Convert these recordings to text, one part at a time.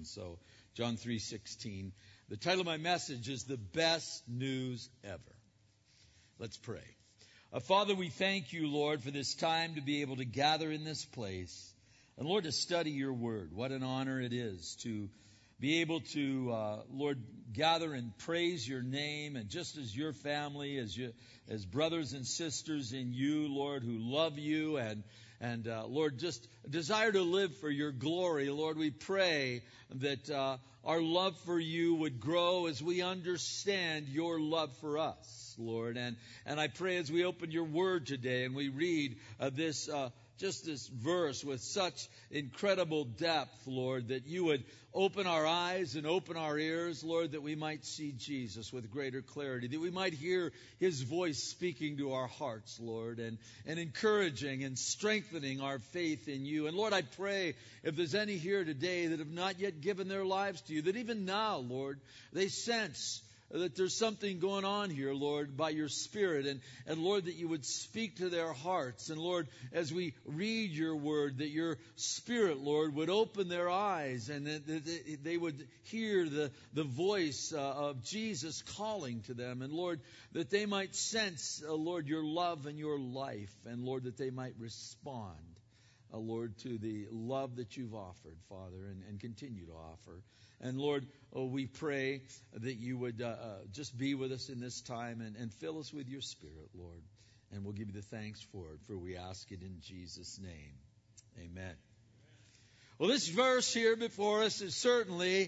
And so, John 3:16. The title of my message is The Best News Ever. Let's pray. Father, we thank you, Lord, for this time to be able to gather in this place. And Lord, to study your word. What an honor it is to be able to, Lord, gather and praise your name, and just as your family, as brothers and sisters in you, Lord, who love you and Lord, just desire to live for your glory. Lord, we pray that our love for you would grow as we understand your love for us, Lord. And I pray as we open your word today and we read this verse with such incredible depth, Lord, that you would open our eyes and open our ears, Lord, that we might see Jesus with greater clarity, that we might hear his voice speaking to our hearts, Lord, and encouraging and strengthening our faith in you. And Lord, I pray if there's any here today that have not yet given their lives to you, that even now, Lord, they sense that there's something going on here, Lord, by your Spirit. And Lord, that you would speak to their hearts. And Lord, as we read your word, that your Spirit, Lord, would open their eyes and that they would hear the voice of Jesus calling to them. And Lord, that they might sense, Lord, your love and your life. And Lord, that they might respond, Lord, to the love that you've offered, Father, and continue to offer. And Lord, we pray that you would just be with us in this time and fill us with your Spirit, Lord. And we'll give you the thanks for it, for we ask it in Jesus' name. Amen. Well, this verse here before us is certainly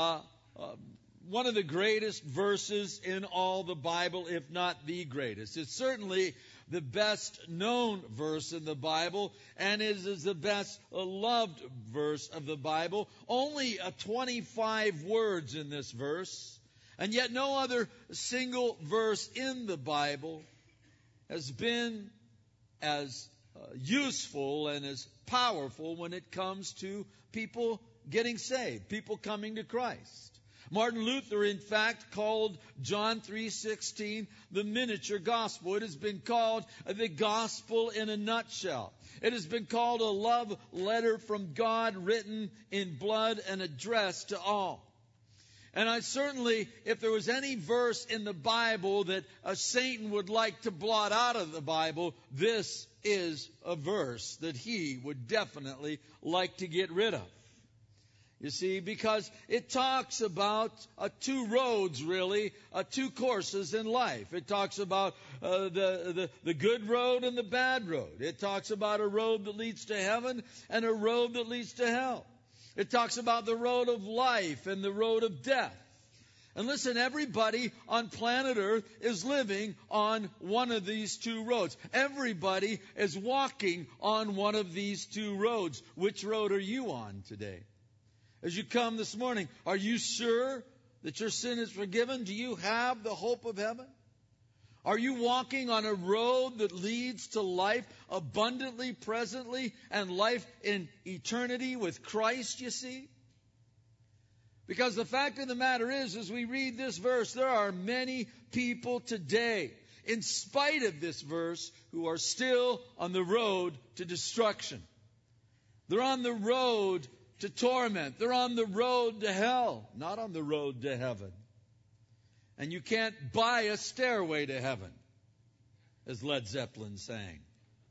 one of the greatest verses in all the Bible, if not the greatest. It's certainly the best known verse in the Bible, and it is the best loved verse of the Bible. Only 25 words in this verse, and yet no other single verse in the Bible has been as useful and as powerful when it comes to people getting saved, people coming to Christ. Martin Luther, in fact, called John 3:16 the miniature gospel. It has been called the gospel in a nutshell. It has been called a love letter from God written in blood and addressed to all. And I certainly, if there was any verse in the Bible that Satan would like to blot out of the Bible, this is a verse that he would definitely like to get rid of. You see, because it talks about two roads, really, two courses in life. It talks about the good road and the bad road. It talks about a road that leads to heaven and a road that leads to hell. It talks about the road of life and the road of death. And listen, everybody on planet Earth is living on one of these two roads. Everybody is walking on one of these two roads. Which road are you on today? As you come this morning, are you sure that your sin is forgiven? Do you have the hope of heaven? Are you walking on a road that leads to life abundantly, presently, and life in eternity with Christ, you see? Because the fact of the matter is, as we read this verse, there are many people today, in spite of this verse, who are still on the road to destruction. They're on the road to torment. They're on the road to hell, not on the road to heaven. And you can't buy a stairway to heaven, as Led Zeppelin sang.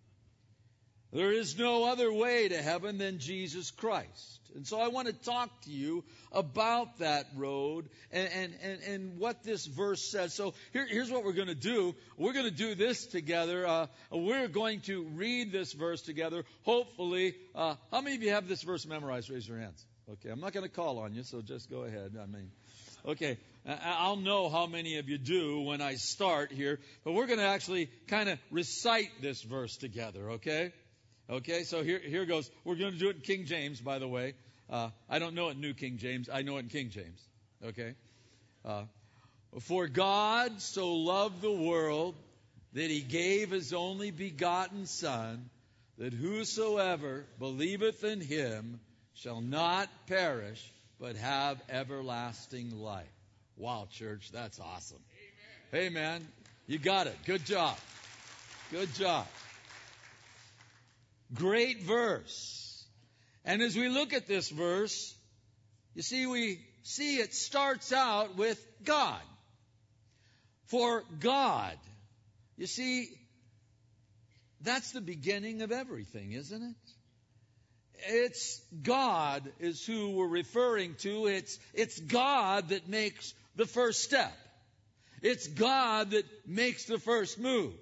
There is no other way to heaven than Jesus Christ. And so I want to talk to you about that road and what this verse says. So here's what we're going to do. We're going to do this together. We're going to read this verse together. Hopefully, how many of you have this verse memorized? Raise your hands. Okay, I'm not going to call on you, so just go ahead. Okay, I'll know how many of you do when I start here. But we're going to actually kind of recite this verse together, okay? Okay, so here goes. We're going to do it in King James, by the way. I don't know it in New King James. I know it in King James. Okay? For God so loved the world that he gave his only begotten Son, that whosoever believeth in him shall not perish, but have everlasting life. Wow, church, that's awesome. Amen. Hey, man, you got it. Good job. Good job. Great verse. And as we look at this verse, You see, we see it starts out with God. For God. You see, that's the beginning of everything, isn't it? It's God is who we're referring to. It's God that makes the first step. It's God that makes the first move.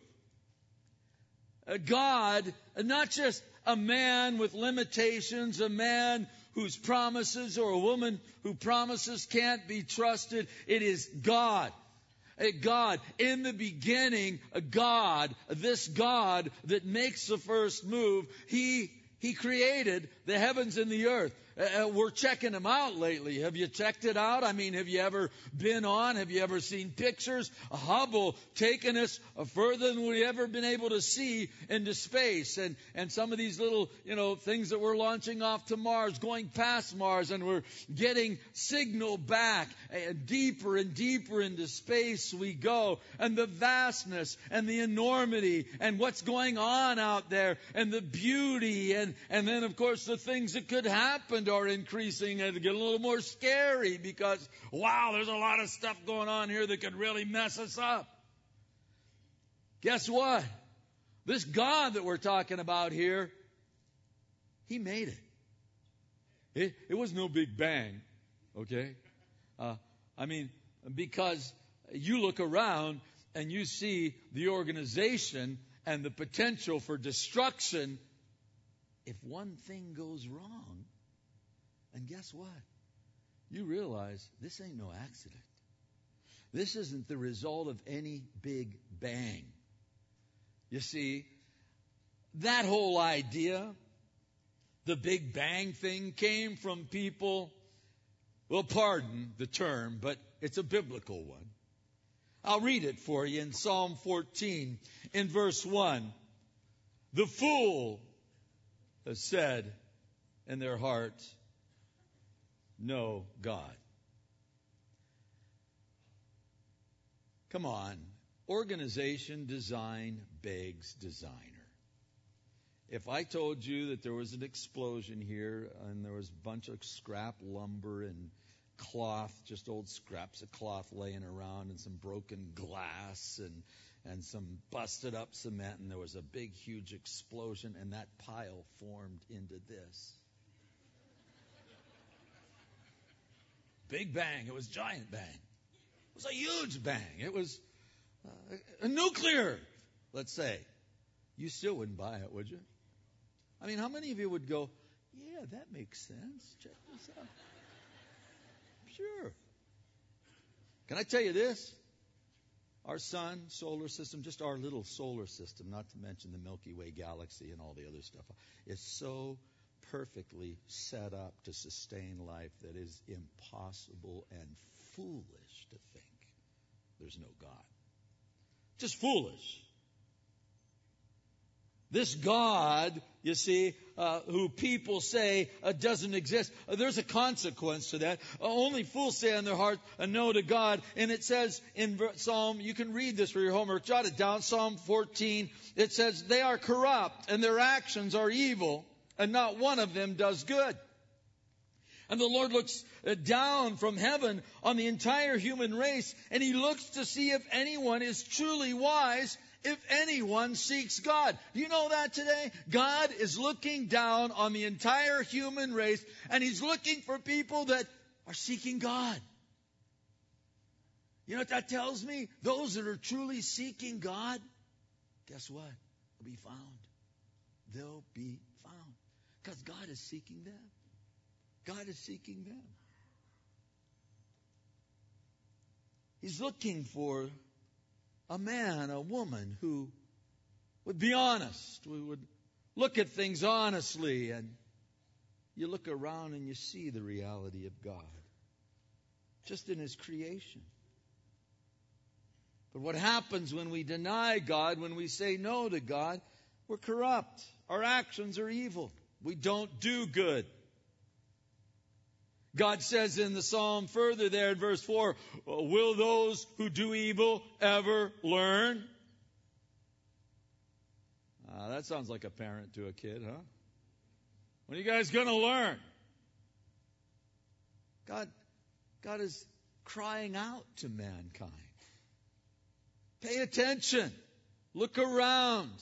God, not just a man with limitations, a man whose promises or a woman who promises can't be trusted. It is God. God, in the beginning, a God, this God that makes the first move, He created the heavens and the earth. We're checking them out lately. Have you checked it out? I mean, have you ever been on? Have you ever seen pictures? Hubble taking us further than we've ever been able to see into space. And some of these little, things that we're launching off to Mars, going past Mars, and we're getting signal back. And deeper into space we go. And the vastness and the enormity and what's going on out there and the beauty and then, of course, the things that could happen are increasing and get a little more scary because, wow, there's a lot of stuff going on here that could really mess us up. Guess what? This God that we're talking about here, He made it. It was no big bang, okay? Because you look around and you see the organization and the potential for destruction if one thing goes wrong. And guess what? You realize this ain't no accident. This isn't the result of any big bang. You see, that whole idea, the Big Bang thing, came from people, well, pardon the term, but it's a biblical one. I'll read it for you in Psalm 14 in verse 1. The fool has said in their heart, no God. Come on. Organization design begs designer. If I told you that there was an explosion here and there was a bunch of scrap lumber and cloth, just old scraps of cloth laying around and some broken glass and some busted up cement, and there was a big, huge explosion, and that pile formed into this. Big bang. It was giant bang. It was a huge bang. It was a nuclear, let's say. You still wouldn't buy it, would you? I mean, how many of you would go, yeah, that makes sense. Check this out. Sure. Can I tell you this? Our sun, solar system, just our little solar system, not to mention the Milky Way galaxy and all the other stuff, is so perfectly set up to sustain life that is impossible and foolish to think there's no God. Just foolish. This God, you see, who people say doesn't exist, there's a consequence to that. Only fools say in their heart a no to God. And it says in Psalm, you can read this for your homework, jot it down, Psalm 14, it says, they are corrupt and their actions are evil, and not one of them does good. And the Lord looks down from heaven on the entire human race, and He looks to see if anyone is truly wise, if anyone seeks God. Do you know that today? God is looking down on the entire human race, and He's looking for people that are seeking God. You know what that tells me? Those that are truly seeking God, guess what? They'll be found. They'll be found. Because God is seeking them. God is seeking them. He's looking for a man, a woman who would be honest. We would look at things honestly. And you look around and you see the reality of God. Just in His creation. But what happens when we deny God, when we say no to God? We're corrupt. Our actions are evil. We don't do good. God says in the psalm further there in verse 4, will those who do evil ever learn? That sounds like a parent to a kid, huh? When are you guys going to learn? God is crying out to mankind. Pay attention. Look around.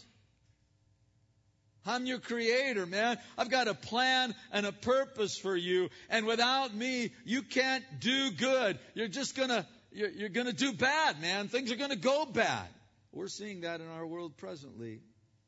I'm your creator, man. I've got a plan and a purpose for you. And without me, you can't do good. You're gonna do bad, man. Things are gonna go bad. We're seeing that in our world presently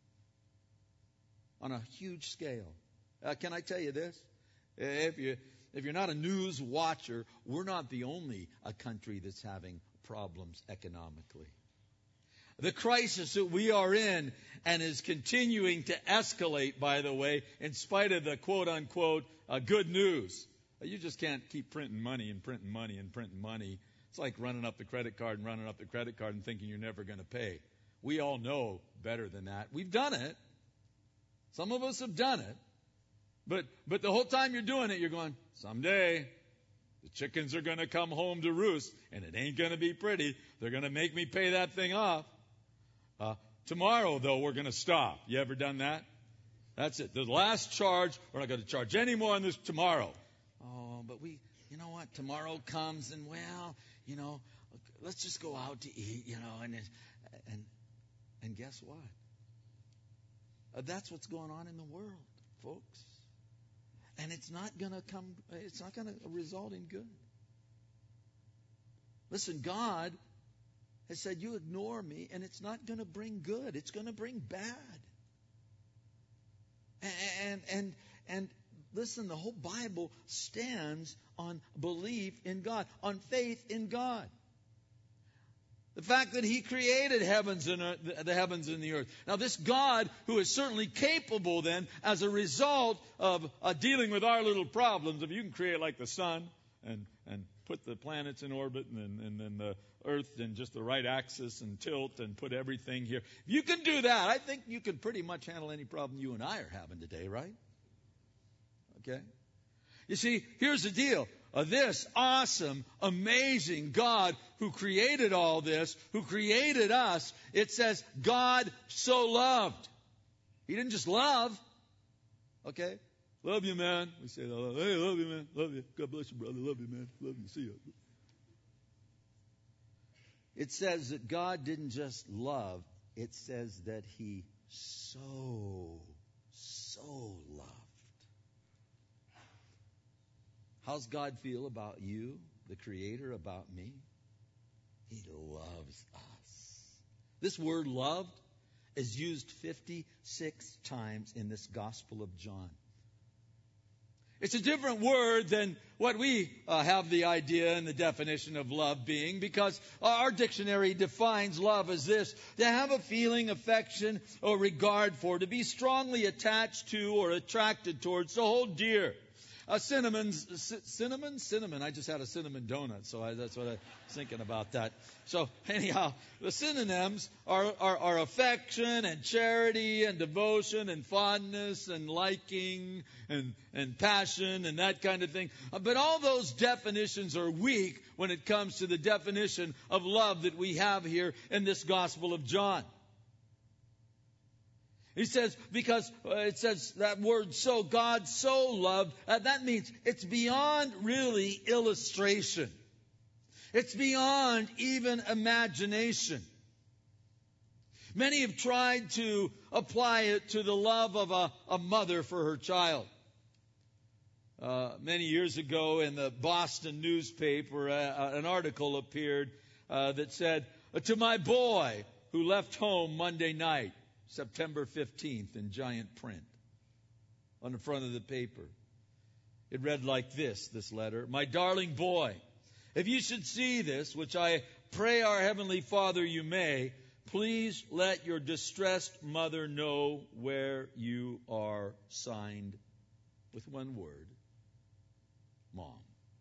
on a huge scale. Can I tell you this? If you're not a news watcher, we're not the only country that's having problems economically. The crisis that we are in and is continuing to escalate, by the way, in spite of the quote-unquote good news. You just can't keep printing money and printing money and printing money. It's like running up the credit card and thinking you're never going to pay. We all know better than that. We've done it. Some of us have done it. But the whole time you're doing it, you're going, someday the chickens are going to come home to roost, and it ain't going to be pretty. They're going to make me pay that thing off. Tomorrow, though, we're going to stop. You ever done that? That's it. The last charge, we're not going to charge any more on this tomorrow. Oh, but you know what? Tomorrow comes, and let's just go out to eat, and guess what? That's what's going on in the world, folks. And it's not going to result in good. Listen, God has said, you ignore me, and it's not going to bring good. It's going to bring bad. And listen, the whole Bible stands on belief in God, on faith in God. The fact that He created the heavens and the earth. Now, this God, who is certainly capable then, as a result of dealing with our little problems, if you can create like the sun and put the planets in orbit and then the earth in just the right axis and tilt and put everything here. If you can do that, I think you can pretty much handle any problem you and I are having today, right? Okay? You see, here's the deal. This awesome, amazing God who created all this, who created us, it says God so loved. He didn't just love. Okay? Love you, man. We say, hey, love you, man. Love you. God bless you, brother. Love you, man. Love you. See you. It says that God didn't just love. It says that He so loved. How's God feel about you, the Creator, about me? He loves us. This word loved is used 56 times in this Gospel of John. It's a different word than what we have the idea and the definition of love being, because our dictionary defines love as this: to have a feeling, affection, or regard for, to be strongly attached to or attracted towards, to hold dear. Cinnamon. I just had a cinnamon donut, so that's what I was thinking about that. So anyhow, the synonyms are affection and charity and devotion and fondness and liking and passion and that kind of thing. But all those definitions are weak when it comes to the definition of love that we have here in this Gospel of John. He says, because it says that word so, God so loved, that means it's beyond really illustration. It's beyond even imagination. Many have tried to apply it to the love of a mother for her child. Many years ago in the Boston newspaper, an article appeared that said, to my boy who left home Monday night, September 15th, in giant print on the front of the paper. It read like this letter: my darling boy, if you should see this, which I pray our Heavenly Father you may, please let your distressed mother know where you are, signed with one word: Mom.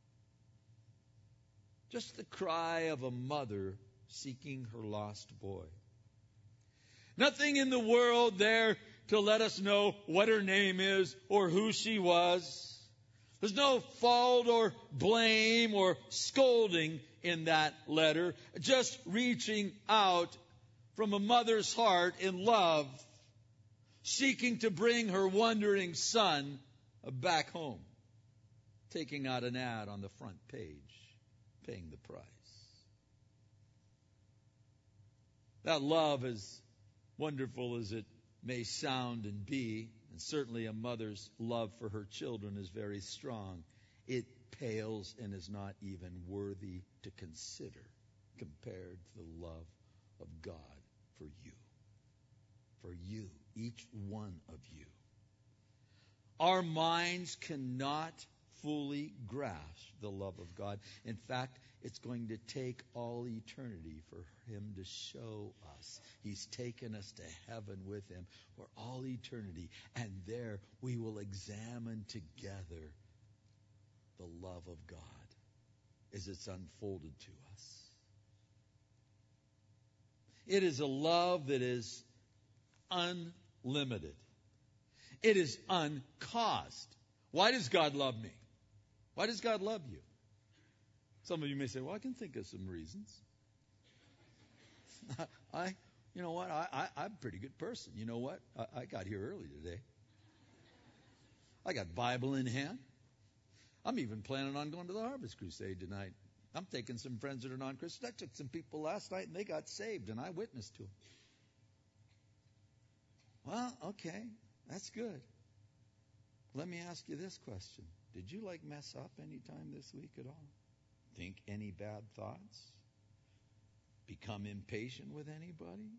Just the cry of a mother seeking her lost boy. Nothing in the world there to let us know what her name is or who she was. There's no fault or blame or scolding in that letter. Just reaching out from a mother's heart in love, seeking to bring her wandering son back home. taking out an ad on the front page, paying the price. That love, as wonderful as it may sound and be, and certainly a mother's love for her children is very strong, it pales and is not even worthy to consider compared to the love of God for you. For you, each one of you. Our minds cannot fully grasp the love of God. In fact, it's going to take all eternity for Him to show us. He's taken us to heaven with Him for all eternity. And there we will examine together the love of God as it's unfolded to us. It is a love that is unlimited. It is uncaused. Why does God love me? Why does God love you? Some of you may say, well, I can think of some reasons. You know what? I'm a pretty good person. You know what? I got here early today. I got Bible in hand. I'm even planning on going to the Harvest Crusade tonight. I'm taking some friends that are non-Christians. I took some people last night and they got saved and I witnessed to them. Well, okay, that's good. Let me ask you this question. Did you mess up any time this week at all? Think any bad thoughts? Become impatient with anybody?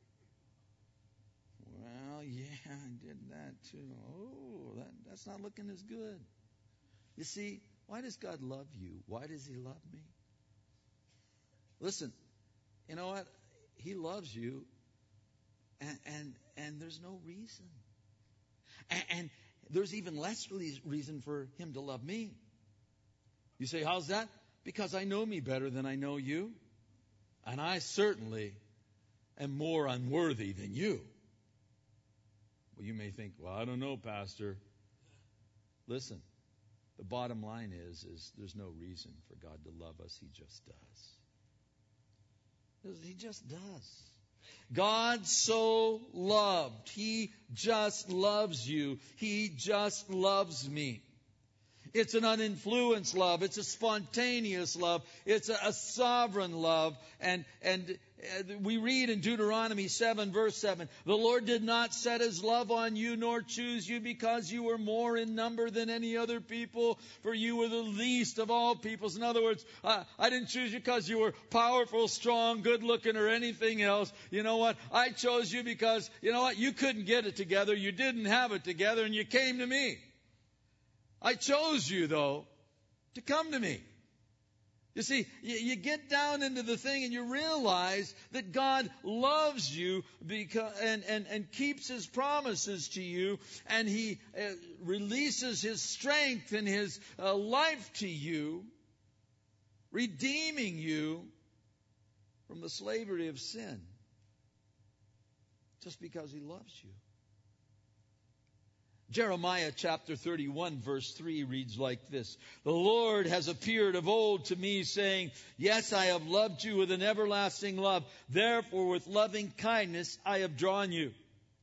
Well, yeah, I did that too. Oh, that's not looking as good. You see, why does God love you? Why does He love me? Listen, you know what? He loves you, and there's no reason. And there's even less reason for Him to love me. You say, how's that? Because I know me better than I know you. And I certainly am more unworthy than you. Well, you may think, well, I don't know, Pastor. Listen, the bottom line is there's no reason for God to love us. He just does. He just does. God so loved. He just loves you. He just loves me. It's an uninfluenced love. It's a spontaneous love. It's a sovereign love. And we read in Deuteronomy 7, verse 7, the Lord did not set His love on you nor choose you because you were more in number than any other people, for you were the least of all peoples. In other words, I didn't choose you because you were powerful, strong, good looking, or anything else. You know what? I chose you because, you know what? You couldn't get it together. You didn't have it together, and you came to me. I chose you, though, to come to me. You see, you get down into the thing and you realize that God loves you and keeps His promises to you, and He releases His strength and His life to you, redeeming you from the slavery of sin just because He loves you. Jeremiah chapter 31 verse 3 reads like this. The Lord has appeared of old to me, saying, yes, I have loved you with an everlasting love. Therefore, with loving kindness, I have drawn you.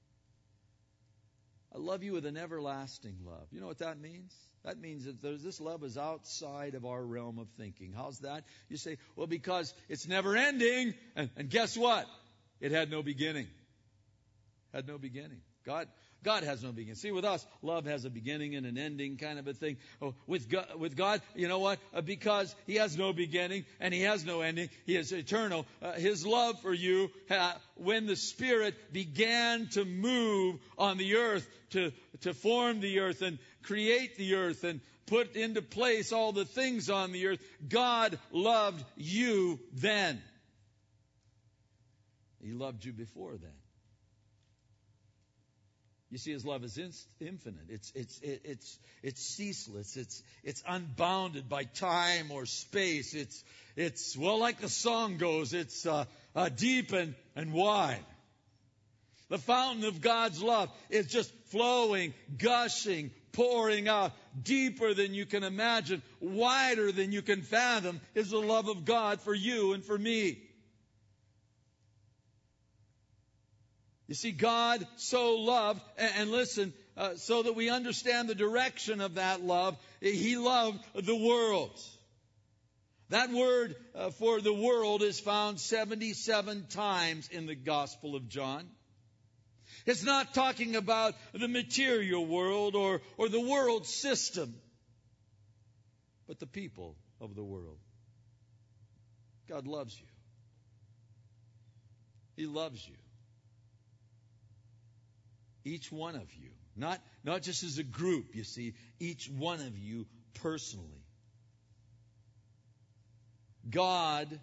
I love you with an everlasting love. You know what that means? That means that this love is outside of our realm of thinking. How's that? You say, well, because it's never ending. And guess what? It had no beginning. Had no beginning. God has no beginning. See, with us, love has a beginning and an ending kind of a thing. Oh, with God, you know what? Because He has no beginning and He has no ending. He is eternal. His love for you, when the Spirit began to move on the earth, to form the earth and create the earth and put into place all the things on the earth, God loved you then. He loved you before then. You see, His love is infinite. It's ceaseless. It's unbounded by time or space. It's well, like the song goes, it's deep and wide. The fountain of God's love is just flowing, gushing, pouring out, deeper than you can imagine, wider than you can fathom, is the love of God for you and for me. You see, God so loved, and listen, so that we understand the direction of that love. He loved the world. That word for the world is found 77 times in the Gospel of John. It's not talking about the material world or the world system, but the people of the world. God loves you. He loves you. Each one of you. Not just as a group, you see. Each one of you personally. God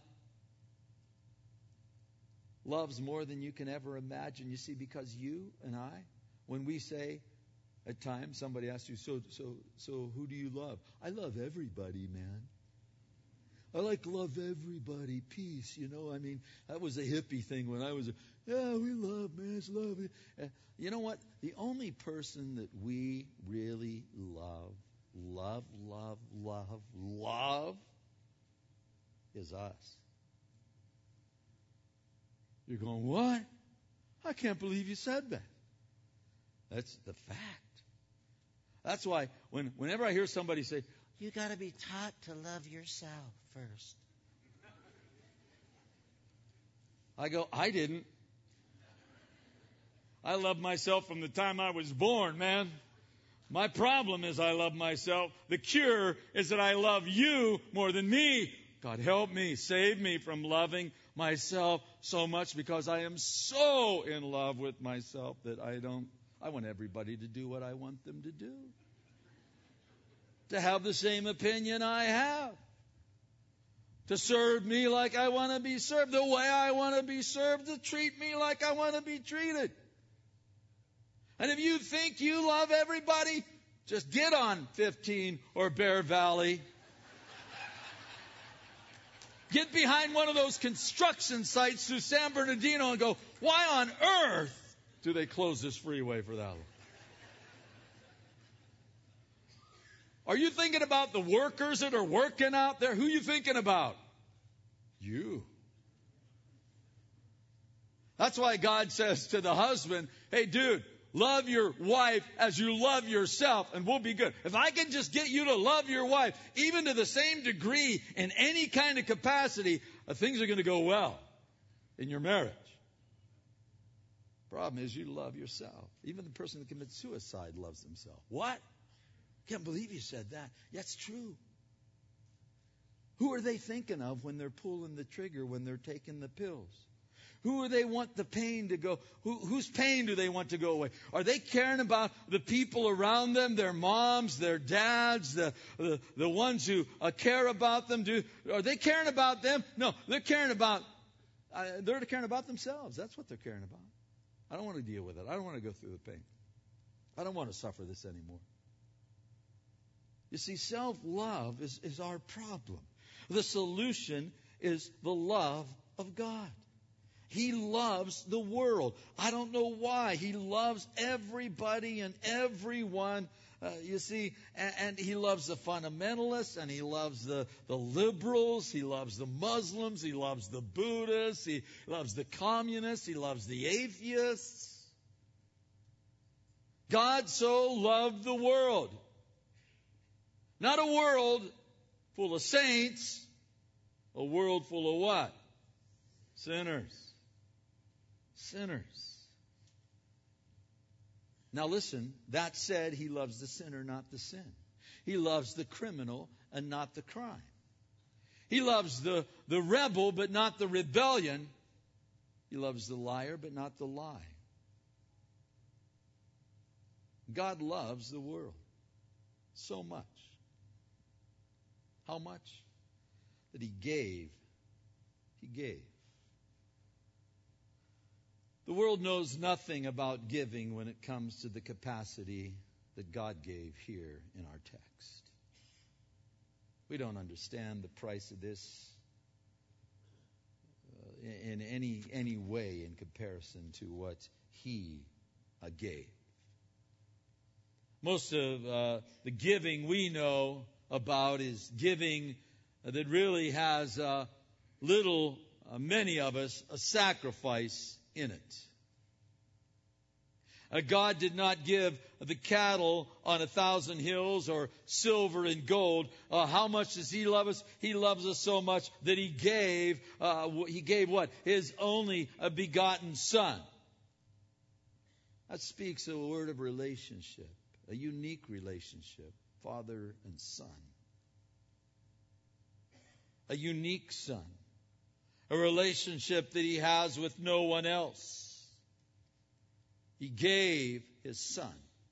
loves more than you can ever imagine. You see, because you and I, when we say, at times, somebody asks you, so who do you love? I love everybody, man. I love everybody. Peace, I mean, that was a hippie thing when I was, we love, man, it's love. You know what? The only person that we really love is us. You're going, what? I can't believe you said that. That's the fact. That's why whenever I hear somebody say, you got to be taught to love yourself first. I go, I didn't. I love myself from the time I was born, man. My problem is I love myself. The cure is that I love you more than me. God help me, save me from loving myself so much, because I am so in love with myself that I want everybody to do what I want them to do. To have the same opinion I have. To serve me like I want to be served, the way I want to be served, to treat me like I want to be treated. And if you think you love everybody, just get on 15 or Bear Valley. Get behind one of those construction sites through San Bernardino and go, why on earth do they close this freeway for that long? Are you thinking about the workers that are working out there? Who are you thinking about? You. That's why God says to the husband, hey, dude, love your wife as you love yourself, and we'll be good. If I can just get you to love your wife, even to the same degree in any kind of capacity, things are going to go well in your marriage. Problem is, you love yourself. Even the person that commits suicide loves themselves. What? Can't believe you said that. That's true. Who are they thinking of when they're pulling the trigger, when they're taking the pills? Who do they want the pain to go? Whose pain do they want to go away? Are they caring about the people around them, their moms, their dads, the ones who care about them? Are they caring about them? No, they're caring about themselves. That's what they're caring about. I don't want to deal with it. I don't want to go through the pain. I don't want to suffer this anymore. You see, self-love is our problem. The solution is the love of God. He loves the world. I don't know why. He loves everybody and everyone. You see, and He loves the fundamentalists, and He loves the liberals. He loves the Muslims. He loves the Buddhists. He loves the communists. He loves the atheists. God so loved the world. Not a world full of saints, a world full of what? Sinners. Sinners. Now listen, that said, He loves the sinner, not the sin. He loves the criminal and not the crime. He loves the rebel, but not the rebellion. He loves the liar, but not the lie. God loves the world so much. How much? That He gave. He gave. The world knows nothing about giving when it comes to the capacity that God gave here in our text. We don't understand the price of this in any way in comparison to what He gave. Most of the giving we know about is giving that really has many of us, a sacrifice in it. God did not give the cattle on 1,000 hills or silver and gold. How much does He love us? He loves us so much that He gave what? His only begotten Son. That speaks a word of relationship, a unique relationship, Father and Son. A unique Son. A relationship that He has with no one else. He gave His Son.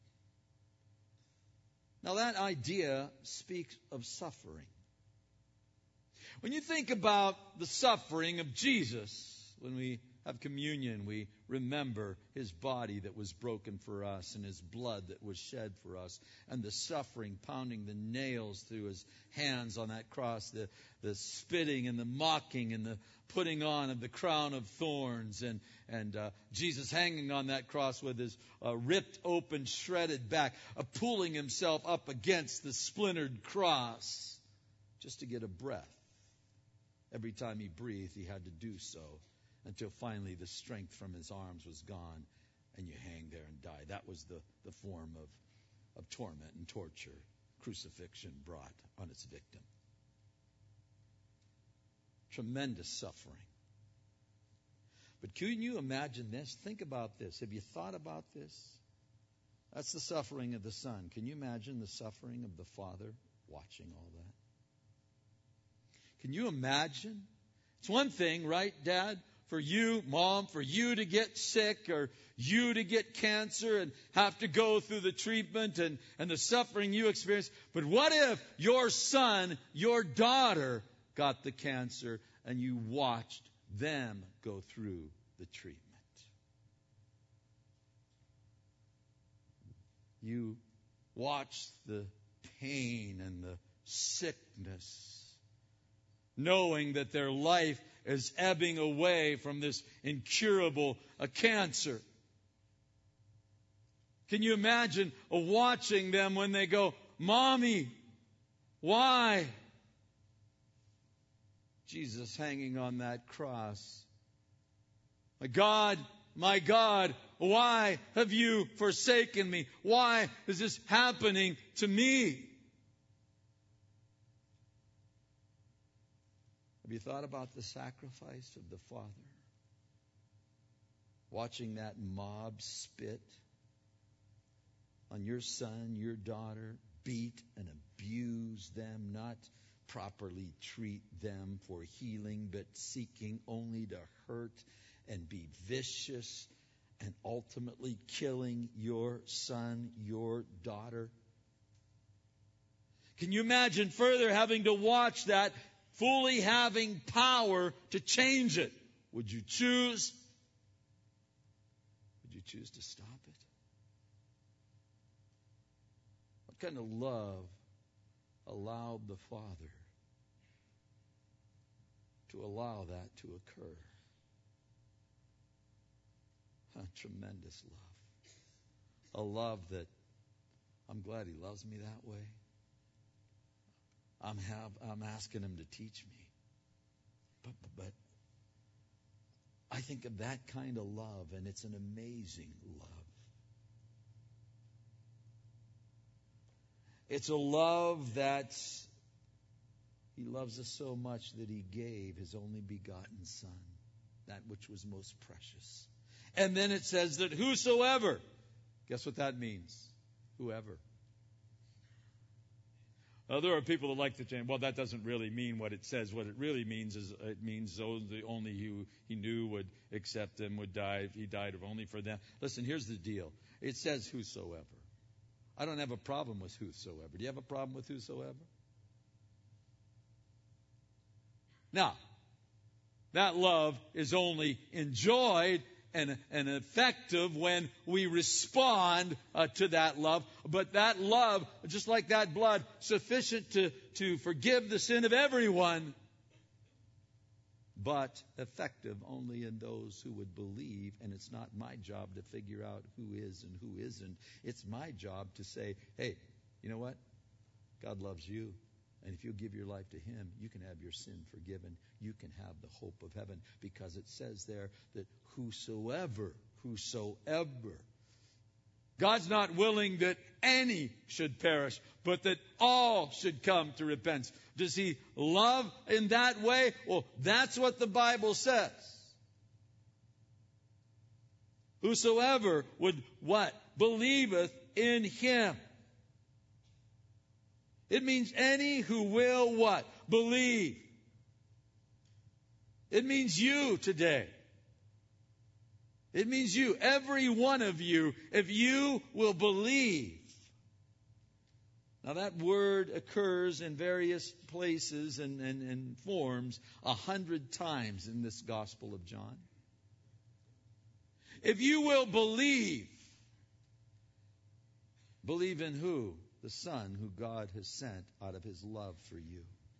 Now that idea speaks of suffering. When you think about the suffering of Jesus, when we have communion, we remember His body that was broken for us and His blood that was shed for us, and the suffering, pounding the nails through His hands on that cross, the spitting and the mocking and the putting on of the crown of thorns, and Jesus hanging on that cross with His ripped open, shredded back, pulling Himself up against the splintered cross just to get a breath. Every time He breathed, He had to do so, until finally the strength from His arms was gone and you hang there and die. That was the form of torment and torture crucifixion brought on its victim. Tremendous suffering. But can you imagine this? Think about this. Have you thought about this? That's the suffering of the Son. Can you imagine the suffering of the Father watching all that? Can you imagine? It's one thing, right, Dad? For you, Mom, for you to get sick or you to get cancer and have to go through the treatment and the suffering you experience. But what if your son, your daughter got the cancer and you watched them go through the treatment? You watched the pain and the sickness, knowing that their life is ebbing away from this incurable cancer. Can you imagine watching them when they go, Mommy, why? Jesus hanging on that cross. My God, why have you forsaken me? Why is this happening to me? Have you thought about the sacrifice of the Father? Watching that mob spit on your son, your daughter, beat and abuse them, not properly treat them for healing, but seeking only to hurt and be vicious and ultimately killing your son, your daughter. Can you imagine further having to watch that, fully having power to change it? Would you choose? Would you choose to stop it? What kind of love allowed the Father to allow that to occur? A tremendous love. A love that I'm glad He loves me that way. I'm asking Him to teach me. But I think of that kind of love, and it's an amazing love. It's a love that He loves us so much that He gave His only begotten Son, that which was most precious. And then it says that whosoever, guess what that means? Whoever. Now, there are people that like to change. Well, that doesn't really mean what it says. What it really means is it means those only who He knew would accept Him would die. He died only for them. Listen, here's the deal. It says whosoever. I don't have a problem with whosoever. Do you have a problem with whosoever? Now, that love is only enjoyed and effective when we respond to that love. But that love, just like that blood, sufficient to forgive the sin of everyone, but effective only in those who would believe. And it's not my job to figure out who is and who isn't. It's my job to say, hey, you know what? God loves you. And if you give your life to Him, you can have your sin forgiven. You can have the hope of heaven, because it says there that whosoever God's not willing that any should perish, but that all should come to repentance. Does He love in that way? Well, that's what the Bible says. Whosoever would what? Believeth in Him. It means any who will what? Believe. It means you today. It means you, every one of you, if you will believe. Now that word occurs in various places and forms 100 times in this Gospel of John. If you will believe in who? The Son who God has sent out of His love for you.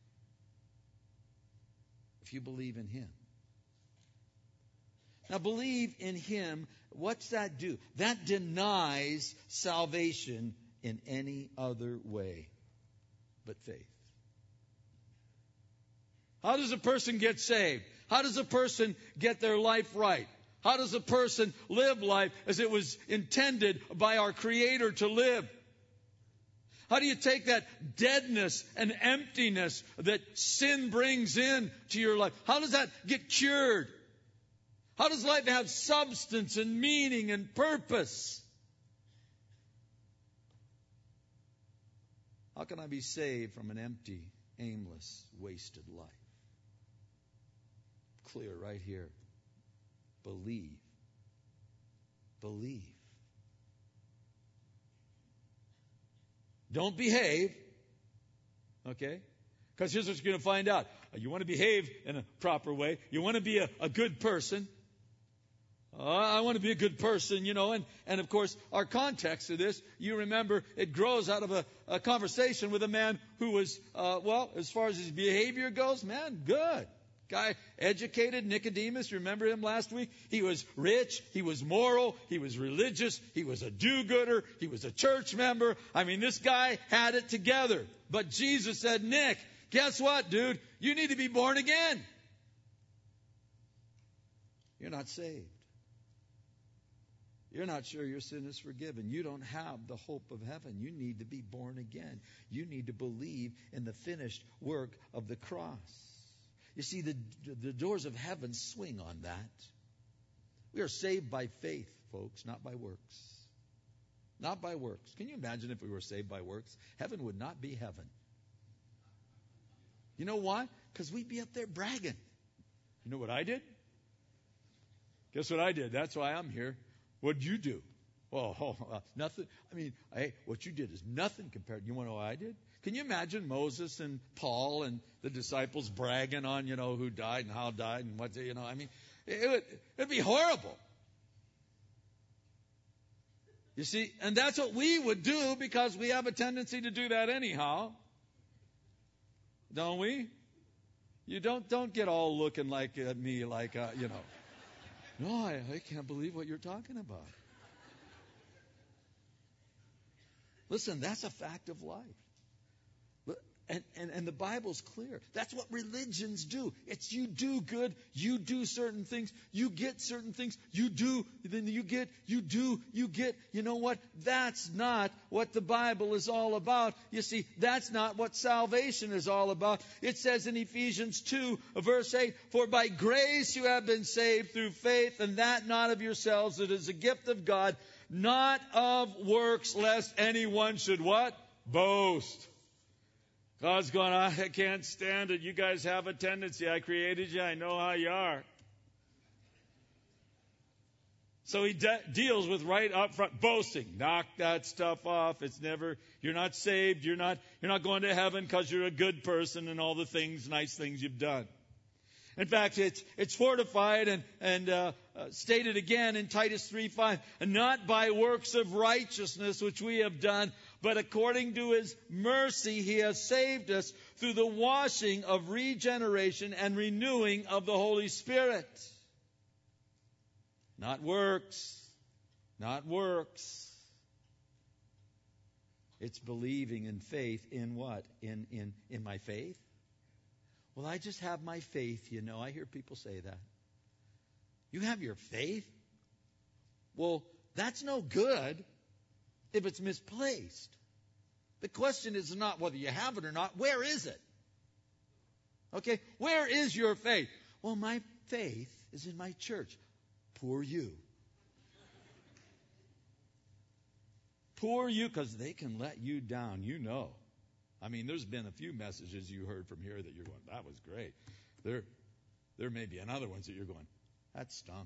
If you believe in Him. Now, believe in Him, what's that do? That denies salvation in any other way but faith. How does a person get saved? How does a person get their life right? How does a person live life as it was intended by our Creator to live? How do you take that deadness and emptiness that sin brings in to your life? How does that get cured? How does life have substance and meaning and purpose? How can I be saved from an empty, aimless, wasted life? Clear right here. Believe. Believe. Don't behave. Okay? Because here's what you're going to find out. You want to behave in a proper way. You want to be a good person. I want to be a good person, and of course, our context of this, you remember, it grows out of a conversation with a man who was, as far as his behavior goes, man, good. Guy, educated, Nicodemus, remember him last week? He was rich, he was moral, he was religious, he was a do-gooder, he was a church member. I mean, this guy had it together. But Jesus said, Nick, guess what, dude? You need to be born again. You're not saved. You're not sure your sin is forgiven. You don't have the hope of heaven. You need to be born again. You need to believe in the finished work of the cross. You see, the doors of heaven swing on that. We are saved by faith, folks, not by works. Not by works. Can you imagine if we were saved by works? Heaven would not be heaven. You know why? Because we'd be up there bragging. You know what I did? Guess what I did? That's why I'm here. What'd you do? Nothing. I mean, what you did is nothing compared. You want to know what I did? Can you imagine Moses and Paul and the disciples bragging on, who died and how died and what, I mean, it'd be horrible. You see, and that's what we would do because we have a tendency to do that anyhow. Don't we? You don't get all looking like at me like, No, I can't believe what you're talking about. Listen, that's a fact of life. And the Bible's clear. That's what religions do. It's you do good, you do certain things, you get certain things, you do, then you get, you do, you get. You know what? That's not what the Bible is all about. You see, that's not what salvation is all about. It says in Ephesians 2, verse 8, for by grace you have been saved through faith, and that not of yourselves. It is a gift of God, not of works, lest anyone should what? Boast. God's going, I can't stand it. You guys have a tendency. I created you. I know how you are. So He deals with right up front boasting. Knock that stuff off. You're not saved. You're not going to heaven because you're a good person and all the nice things you've done. In fact, it's fortified and stated again in Titus 3:5, and not by works of righteousness which we have done, but according to His mercy He has saved us through the washing of regeneration and renewing of the Holy Spirit. Not works. Not works. It's believing in faith in what? In my faith? Well, I just have my faith, I hear people say that. You have your faith? Well, that's no good if it's misplaced. The question is not whether you have it or not. Where is it? Okay, where is your faith? Well, my faith is in my church. Poor you. Poor you, because they can let you down, you know. I mean, there's been a few messages you heard from here that you're going, that was great. There may be another ones that you're going, that stunk.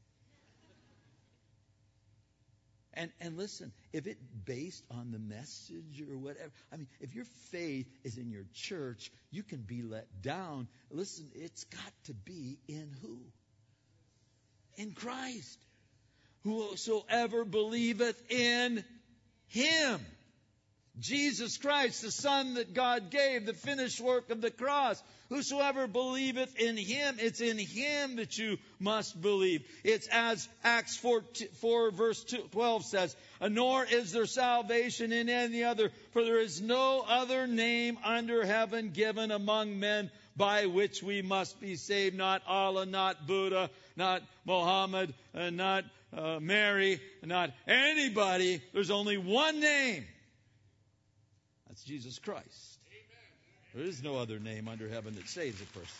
And listen, if it's based on the message or whatever, I mean, if your faith is in your church, you can be let down. Listen, it's got to be in who? In Christ. Whosoever believeth in Him. Jesus Christ, the Son that God gave, the finished work of the cross. Whosoever believeth in Him, it's in Him that you must believe. It's as Acts 4 verse 12 says, nor is there salvation in any other, for there is no other name under heaven given among men by which we must be saved. Not Allah, not Buddha, not Muhammad, not Mary, not anybody. There's only one name. That's Jesus Christ. Amen. There is no other name under heaven that saves a person.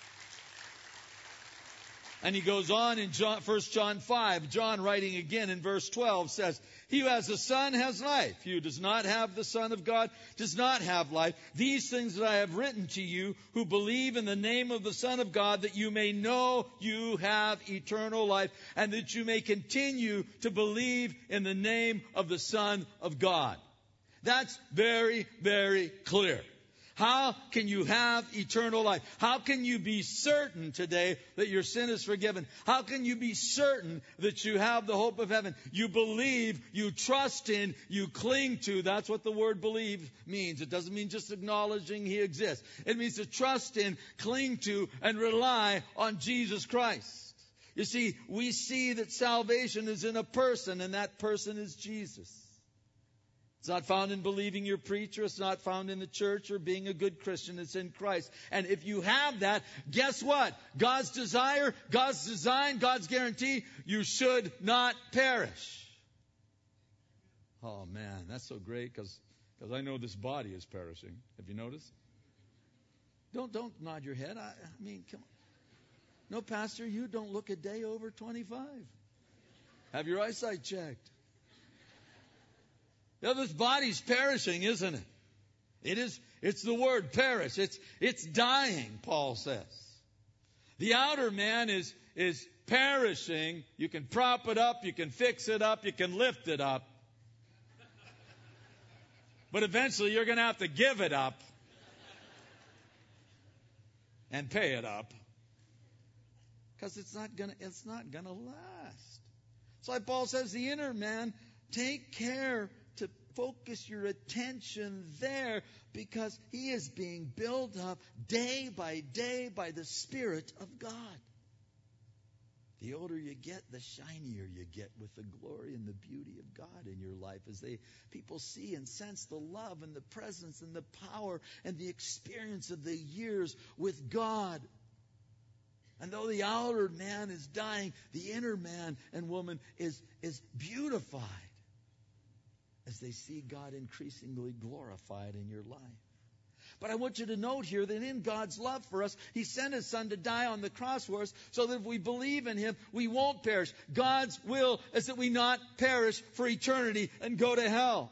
And he goes on in 1 John 5. John, writing again in verse 12, says, he who has the Son has life. He who does not have the Son of God does not have life. These things that I have written to you who believe in the name of the Son of God, that you may know you have eternal life, and that you may continue to believe in the name of the Son of God. That's very, very clear. How can you have eternal life? How can you be certain today that your sin is forgiven? How can you be certain that you have the hope of heaven? You believe, you trust in, you cling to. That's what the word believe means. It doesn't mean just acknowledging He exists. It means to trust in, cling to, and rely on Jesus Christ. You see, we see that salvation is in a person, and that person is Jesus. It's not found in believing your preacher. It's not found in the church or being a good Christian. It's in Christ. And if you have that, guess what? God's desire, God's design, God's guarantee, you should not perish. Oh, man, that's so great because I know this body is perishing. Have you noticed? Don't nod your head. I mean, come on. No, Pastor, you don't look a day over 25. Have your eyesight checked. Now, this body's perishing, isn't it? It is. It's the word perish. It's dying, Paul says. The outer man is perishing. You can prop it up, you can fix it up, you can lift it up. But eventually you're going to have to give it up and pay it up. Because it's not gonna last. That's why Paul says the inner man, take care to focus your attention there, because he is being built up day by day by the Spirit of God. The older you get, the shinier you get with the glory and the beauty of God in your life, as people see and sense the love and the presence and the power and the experience of the years with God. And though the outer man is dying, the inner man and woman is beautified as they see God increasingly glorified in your life. But I want you to note here that in God's love for us, He sent His Son to die on the cross for us so that if we believe in Him, we won't perish. God's will is that we not perish for eternity and go to hell.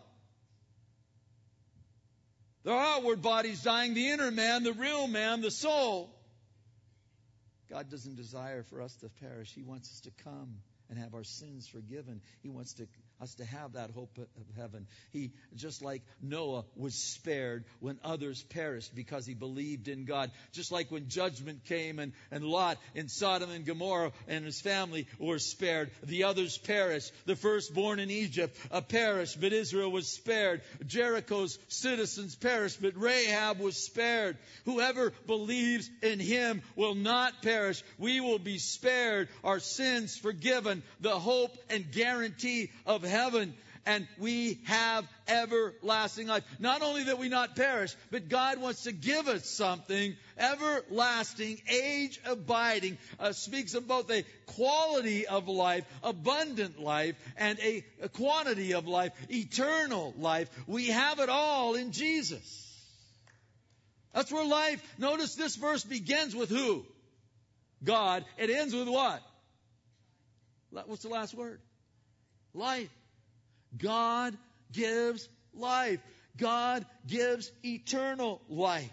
There are outward bodies dying, the inner man, the real man, the soul. God doesn't desire for us to perish. He wants us to come and have our sins forgiven. He wants us to have that hope of heaven. He, just like Noah was spared when others perished because he believed in God. Just like when judgment came and Lot in Sodom and Gomorrah and his family were spared. The others perished. The firstborn in Egypt perished, but Israel was spared. Jericho's citizens perished, but Rahab was spared. Whoever believes in Him will not perish. We will be spared, our sins forgiven, the hope and guarantee of heaven. and we have everlasting life. Not only that we not perish, but God wants to give us something everlasting, age abiding, speaks of both a quality of life, abundant life, and a quantity of life, eternal life. We have it all in Jesus. That's where life, notice this verse begins with who? God. It ends with what? What's the last word? Life. God gives life. God gives eternal life.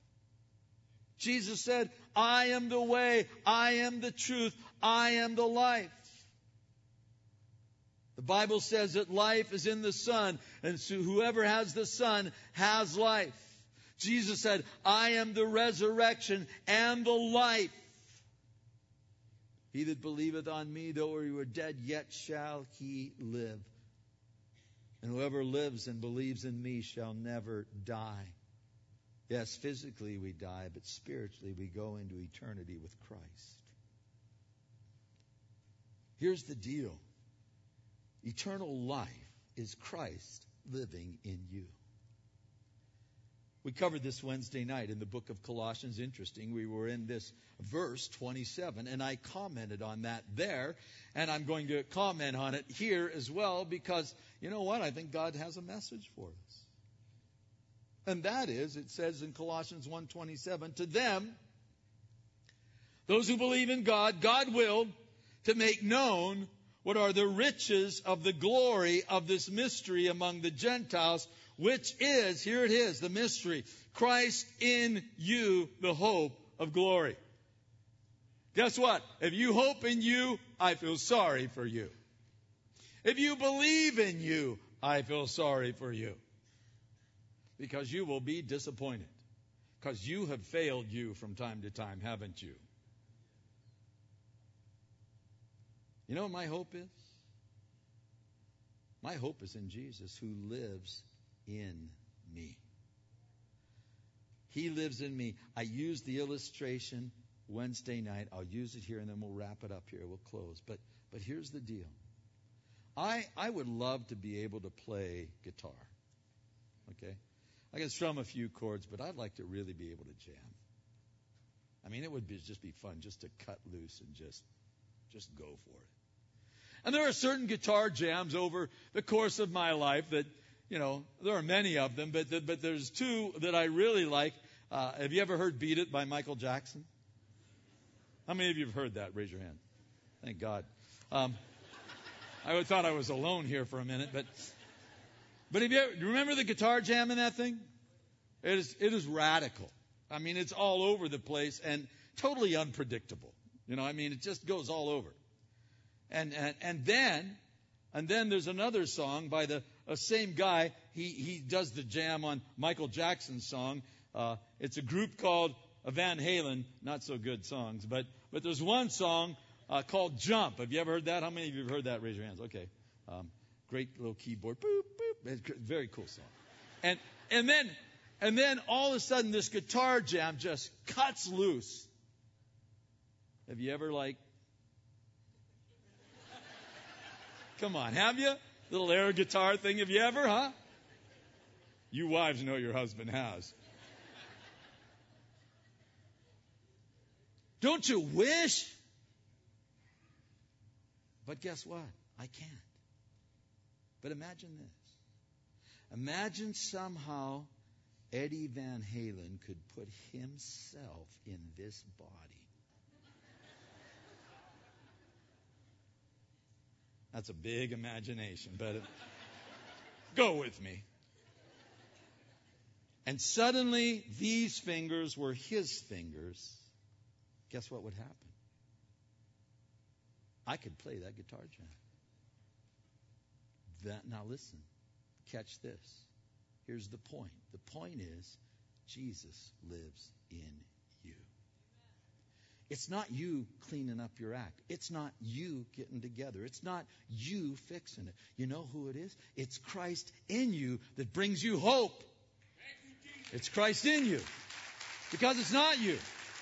Jesus said, I am the way, I am the truth, I am the life. The Bible says that life is in the Son, and so whoever has the Son has life. Jesus said, I am the resurrection and the life. He that believeth on me, though he were dead, yet shall he live. And whoever lives and believes in me shall never die. Yes, physically we die, but spiritually we go into eternity with Christ. Here's the deal. Eternal life is Christ living in you. We covered this Wednesday night in the book of Colossians. Interesting, we were in this verse 27, and I commented on that there, and I'm going to comment on it here as well, because you know what? I think God has a message for us. And that is, it says in Colossians 1:27, to them, those who believe in God, God willed to make known what are the riches of the glory of this mystery among the Gentiles, which is, here it is, the mystery, Christ in you, the hope of glory. Guess what? If you hope in you, I feel sorry for you. If you believe in you, I feel sorry for you. Because you will be disappointed. Because you have failed you from time to time, haven't you? You know what my hope is? My hope is in Jesus, who lives in me. He lives in me. I used the illustration Wednesday night. I'll use it here, and then we'll wrap it up here. We'll close. But here's the deal. I would love to be able to play guitar. Okay? I can strum a few chords, but I'd like to really be able to jam. I mean, it would just be fun just to cut loose and just go for it. And there are certain guitar jams over the course of my life that, you know, there are many of them, but there's two that I really like. Have you ever heard Beat It by Michael Jackson? How many of you have heard that? Raise your hand. Thank God. I thought I was alone here for a minute, but if you remember the guitar jam in that thing? It is radical. I mean, it's all over the place and totally unpredictable. You know, I mean, it just goes all over. And then there's another song by the same guy. He does the jam on Michael Jackson's song. It's a group called Van Halen. Not so good songs, but there's one song called Jump. Have you ever heard that? How many of you have heard that? Raise your hands. Okay. Great little keyboard. Boop, boop. It's a very cool song. And then all of a sudden this guitar jam just cuts loose. Have you ever come on, have you? Little air guitar thing, have you ever, huh? You wives know your husband has. Don't you wish? But guess what? I can't. But imagine this. Imagine somehow Eddie Van Halen could put himself in this body. That's a big imagination, but go with me. And suddenly, these fingers were his fingers. Guess what would happen? I could play that guitar jam. Now listen, catch this. Here's the point. The point is, Jesus lives in you. It's not you cleaning up your act. It's not you getting together. It's not you fixing it. You know who it is? It's Christ in you that brings you hope. It's Christ in you. Because it's not you.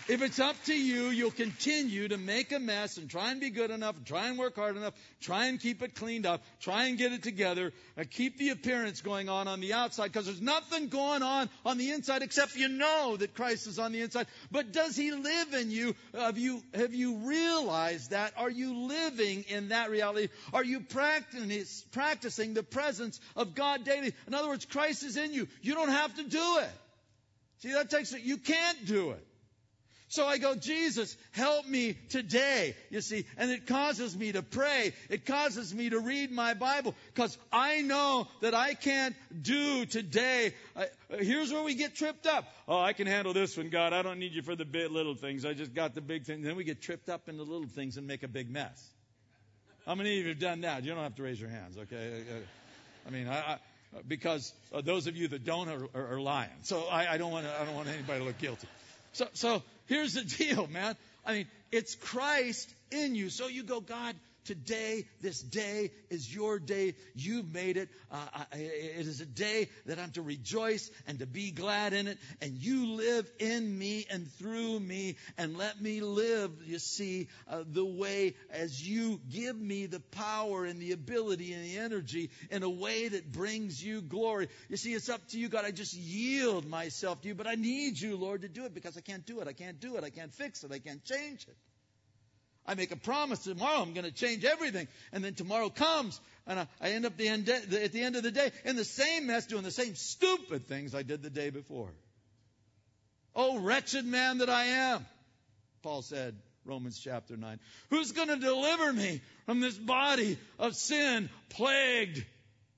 If it's up to you, you'll continue to make a mess and try and be good enough, and try and work hard enough, try and keep it cleaned up, try and get it together, and keep the appearance going on the outside, because there's nothing going on the inside except you know that Christ is on the inside. But does He live in you? Have you realized that? Are you living in that reality? Are you practicing the presence of God daily? In other words, Christ is in you. You don't have to do it. See, that takes it. You can't do it. So I go, Jesus, help me today, you see. And it causes me to pray. It causes me to read my Bible, because I know that I can't do today. Here's where we get tripped up. Oh, I can handle this one, God. I don't need you for the little things. I just got the big things. Then we get tripped up in the little things and make a big mess. How many of you have done that? You don't have to raise your hands, okay? I mean, because those of you that don't are lying. So I don't want anybody to look guilty. So here's the deal, man. I mean, it's Christ in you. So you go, God, today, this day is your day. You've made it. It is a day that I'm to rejoice and to be glad in it. And you live in me and through me. And let me live, you see, the way as you give me the power and the ability and the energy in a way that brings you glory. You see, it's up to you, God. I just yield myself to you. But I need you, Lord, to do it, because I can't do it. I can't do it. I can't fix it. I can't change it. I make a promise tomorrow I'm going to change everything. And then tomorrow comes and I end up at the end of the day in the same mess, doing the same stupid things I did the day before. Oh, wretched man that I am, Paul said, Romans chapter 9. Who's going to deliver me from this body of sin, plagued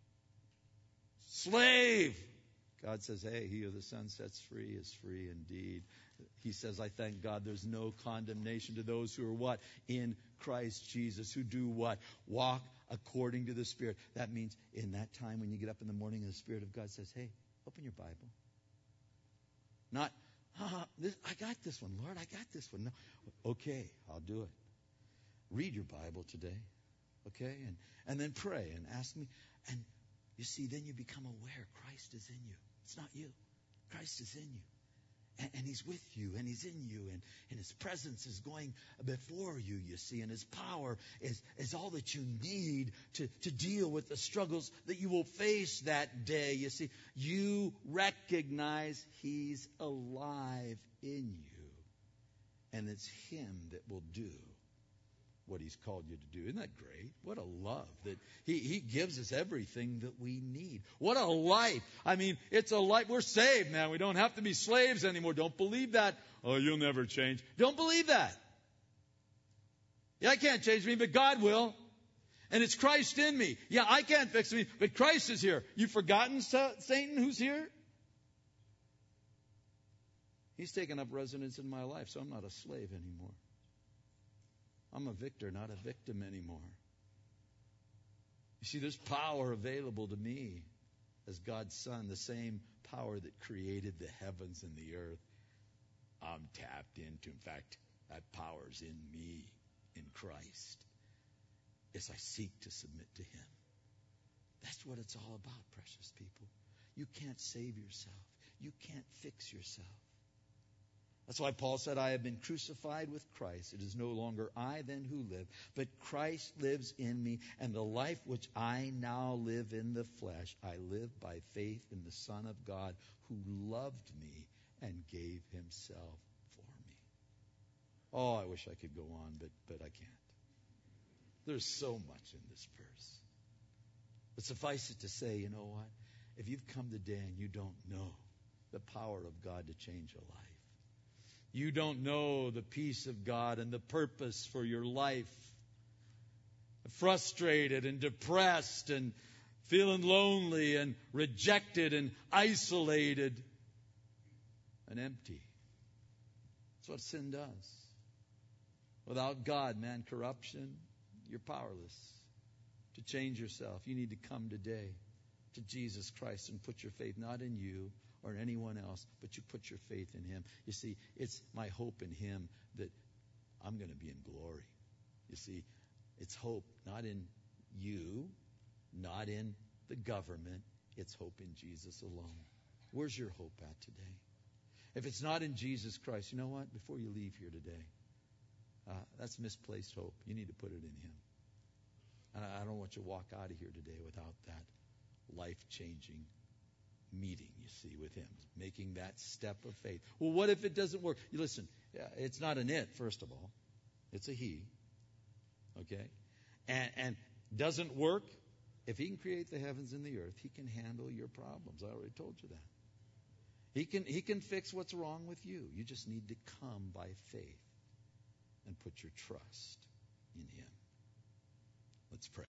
slave? God says, hey, he who the Son sets free is free indeed. He says, I thank God there's no condemnation to those who are what? In Christ Jesus. Who do what? Walk according to the Spirit. That means in that time when you get up in the morning and the Spirit of God says, hey, open your Bible. Not, I got this one, Lord, I got this one. No. Okay, I'll do it. Read your Bible today. Okay? And then pray and ask me. And you see, then you become aware Christ is in you. It's not you. Christ is in you. And He's with you, and He's in you, and His presence is going before you, you see, and His power is all that you need to deal with the struggles that you will face that day, you see. You recognize He's alive in you, and it's Him that will do what He's called you to do. Isn't that great? What a love that He gives us everything that we need. What a life. I mean, it's a life. We're saved, man. We don't have to be slaves anymore. Don't believe that. Oh, you'll never change. Don't believe that. Yeah, I can't change me, but God will. And it's Christ in me. Yeah, I can't fix me, but Christ is here. You've forgotten Satan who's here? He's taken up residence in my life, so I'm not a slave anymore. I'm a victor, not a victim anymore. You see, there's power available to me as God's Son, the same power that created the heavens and the earth. I'm tapped into. In fact, that power's in me, in Christ, as I seek to submit to Him. That's what it's all about, precious people. You can't save yourself. You can't fix yourself. That's why Paul said, I have been crucified with Christ. It is no longer I then who live, but Christ lives in me. And the life which I now live in the flesh, I live by faith in the Son of God who loved me and gave Himself for me. Oh, I wish I could go on, but I can't. There's so much in this verse. But suffice it to say, you know what? If you've come today and you don't know the power of God to change your life, you don't know the peace of God and the purpose for your life, frustrated and depressed and feeling lonely and rejected and isolated and empty. That's what sin does. Without God, man, corruption, you're powerless to change yourself. You need to come today to Jesus Christ and put your faith not in you or in anyone else, but you put your faith in Him. You see, it's my hope in Him that I'm going to be in glory. You see, it's hope not in you, not in the government. It's hope in Jesus alone. Where's your hope at today? If it's not in Jesus Christ, you know what? Before you leave here today, that's misplaced hope. You need to put it in Him. And I don't want you to walk out of here today without that life-changing meeting, you see, with Him, making that step of faith. Well, what if it doesn't work? You listen, it's not an it, first of all. It's a He. Okay? And doesn't work, if He can create the heavens and the earth, He can handle your problems. I already told you that. He can fix what's wrong with you. You just need to come by faith and put your trust in Him. Let's pray.